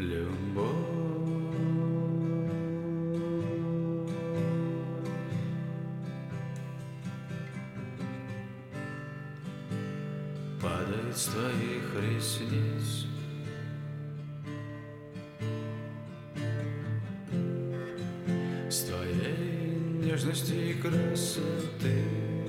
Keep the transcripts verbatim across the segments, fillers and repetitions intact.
любовь. Падает с твоих ресниц с твоей нежности и красоты.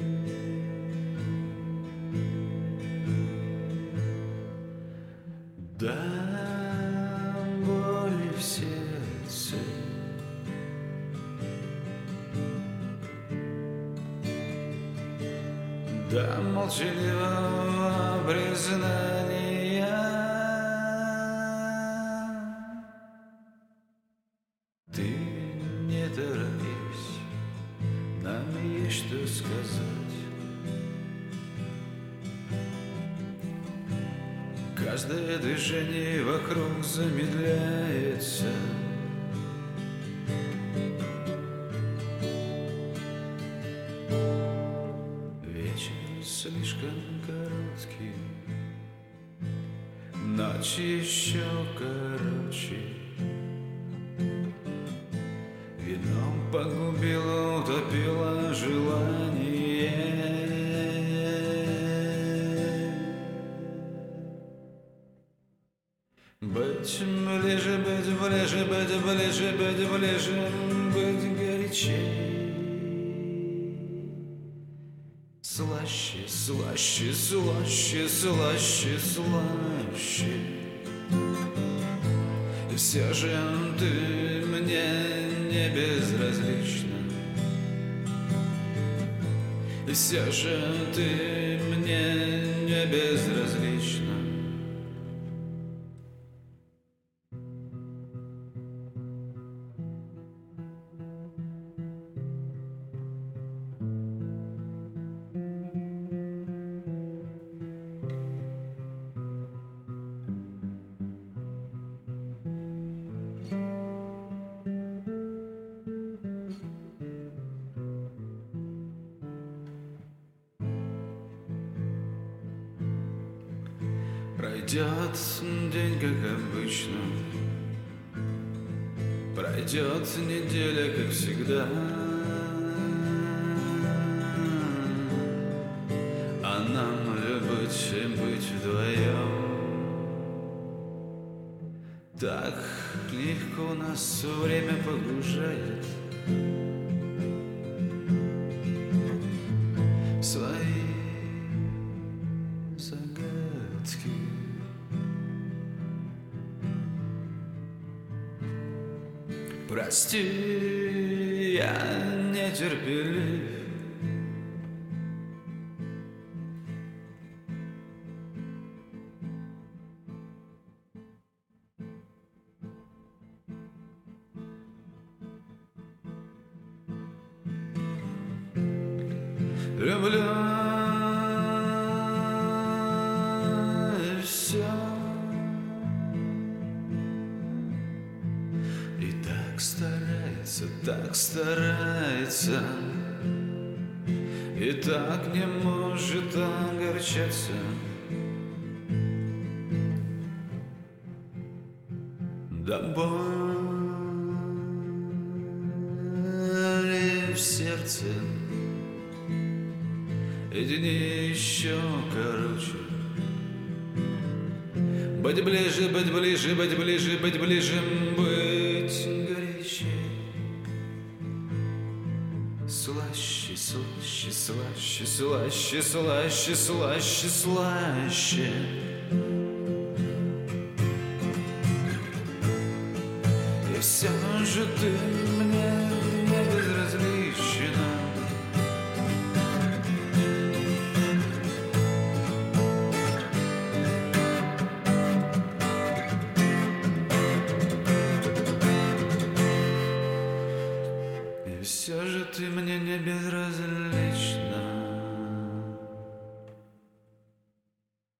Да, боли в сердце, да, молчаливого признания. Ты не торопись, нам есть что сказать. Каждое движение вокруг замедляется. Вечер слишком короткий, ночь еще короче. Вином погубило, утопило желание. Быть ближе, быть ближе, быть ближе, быть ближе, быть горячей. Слаще, слаще, слаще, слаще, слаще. И все же ты мне не безразлична. И все же ты мне не безразлична. Пройдет день, как обычно, пройдет неделя, как всегда, а нам любить и быть вдвоем. Так легко нас время погружает в свои загадки. Прости, я нетерпелив. Люблю все. И так старается, так старается, и так не может огорчаться. Да боли в сердце, и дни еще короче. Быть ближе, быть ближе, быть ближе, быть ближе, быть горячей. Слаще, слаще, слаще, слаще, слаще, слаще, слаще. И все же ты мне не безразлична. И все же ты мне не безразлична.